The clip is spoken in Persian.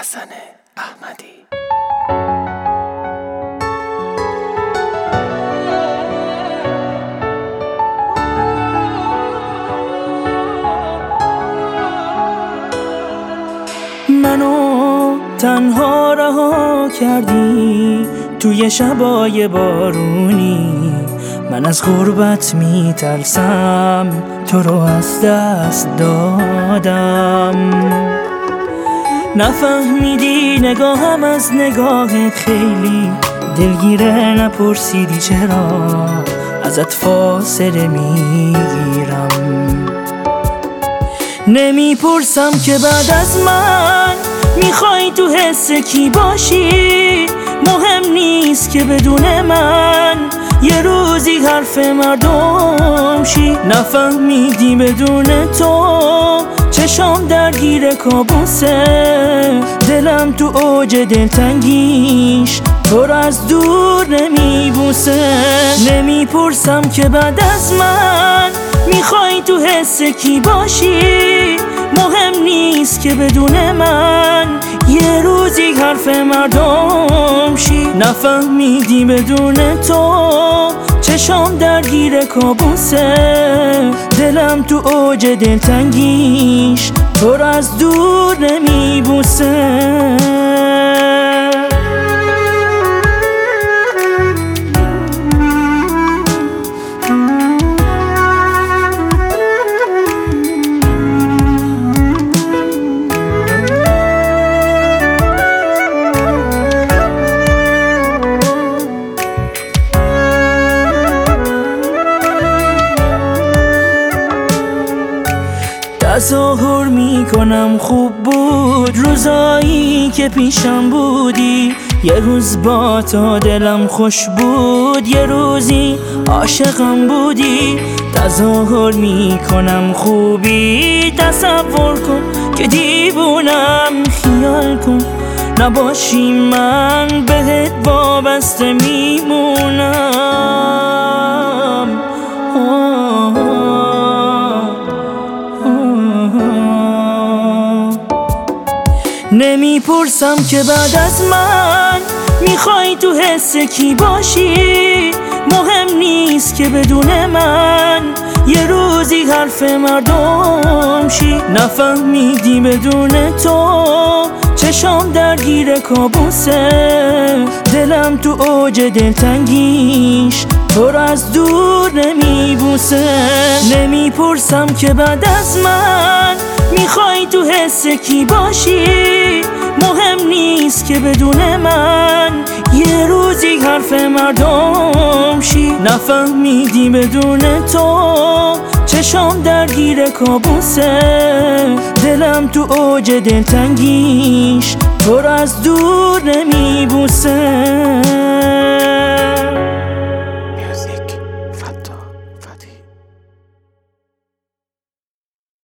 حسن احمدی. منو تنها رها کردی توی شبای بارونی، من از غربت میترسم تو رو از دست دادم. نفهمیدی نگاهم از نگاهت خیلی دلگیره، نپرسیدی چرا ازت فاصله میگیرم. نمیپرسم که بعد از من میخوای تو حس کی باشی، مهم نیست که بدون من یه روزی حرف مردم شی. نفهمیدی بدون تو چشام درگیر کابوسه، دلم تو اوج دلتنگیش تو رو از دور نمیبوسه. نمیپرسم که بعد از من میخوای تو حس کی باشی، مهم نیست که بدون من یه روزی حرف مردم شی. نفهمیدی بدون تو چشام درگیر کابوسه، دلم تو اوج دلتنگیش تو رو از دور نمیبوسه. تظاهر میکنم خوب بود روزایی که پیشم بودی، یه روز با تو دلم خوش بود، یه روزی عاشقم بودی. تظاهر میکنم خوبی، تصور کن که دیوونم، خیال کن نباشی من بهت وابسته میمونم. نمیپرسم که بعد از من میخوای تو حس کی باشی، مهم نیست که بدون من یه روزی حرف مردم شی. نفهمیدی بدون تو چشام درگیر کابوسه، دلم تو اوج دلتنگیش تو رو از دور نمیبوسه. نمیپرسم که بعد از من میخوای تو حس کی باشی، مهم نیست که بدون من یه روزی حرف مردم شی. نفهمیدی بدون تو چشام درگیر کابوسه، دلم تو اوج دلتنگیش تو رو از دور نمیبوسه.